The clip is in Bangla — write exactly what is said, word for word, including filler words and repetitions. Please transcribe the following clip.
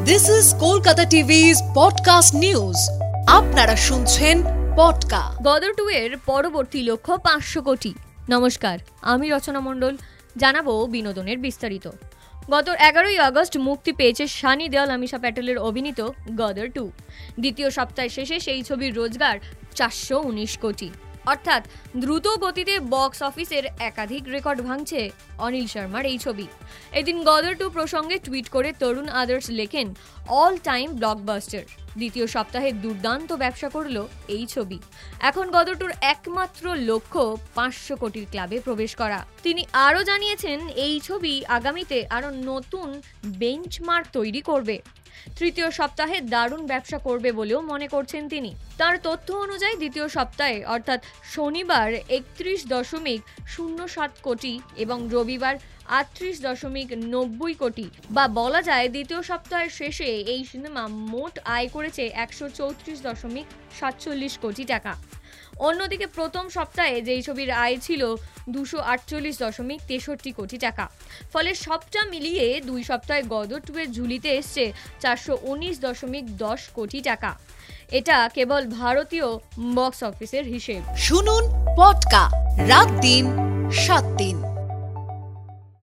This is Kolkata টিভি's podcast news. আপনারা শুনছেন পডকা। গদর টু এর পরবর্তী লক্ষ্য পাঁচশো কোটি। নমস্কার, আমি রচনা মণ্ডল। জানাবো বিনোদনের বিস্তারিত। গত এগারোই আগস্ট মুক্তি পেয়েছে সানি দেওল আমিষা প্যাটেলের অভিনীত গদর টু। দ্বিতীয় সপ্তাহ শেষে সেই ছবির রোজগার চারশো উনিশ কোটি, অর্থাৎ দ্রুত গতিতে বক্স অফিসের একাধিক রেকর্ড ভাঙছে অনিল শর্মার এই ছবি। এদিন গদর টু প্রসঙ্গে টুইট করে তরুণ আদার্স লেখেন, অল টাইম ব্লকবাস্টার। দ্বিতীয় সপ্তাহে দুর্দান্ত ব্যবসা করলো এই ছবি। এখন গদর টুর একমাত্র লক্ষ্য পাঁচশো কোটির ক্লাবে প্রবেশ করা। তিনি আরও জানিয়েছেন, এই ছবি আগামীতে আরও নতুন বেঞ্চমার্ক তৈরি করবে। তৃতীয় সপ্তাহে দারুণ ব্যবসা করবে বলেও মনে করছেন তিনি। তার তথ্য অনুযায়ী দ্বিতীয় সপ্তাহে অর্থাৎ শনিবার একত্রিশ দশমিক শূন্য সাত কোটি এবং রবিবার আটত্রিশ দশমিক নব্বই কোটি, বা বলা যায় দ্বিতীয় সপ্তাহের শেষে এই সিনেমা মোট আয় করেছে একশো চৌত্রিশ দশমিক সাতচল্লিশ কোটি টাকা। অন্যদিকে প্রথম সপ্তাহে যেই ছবির আয় ছিল দুশো আটচল্লিশ দশমিক তেষট্টি কোটি টাকা। ফলে সবটা মিলিয়ে দুই সপ্তাহে গদর টু এর ঝুলিতে এসছে চারশো উনিশ দশমিক দশ কোটি টাকা। এটা কেবল ভারতীয় বক্স অফিসের হিসেব। শুনুন পডকা রাত দিন সাত দিন।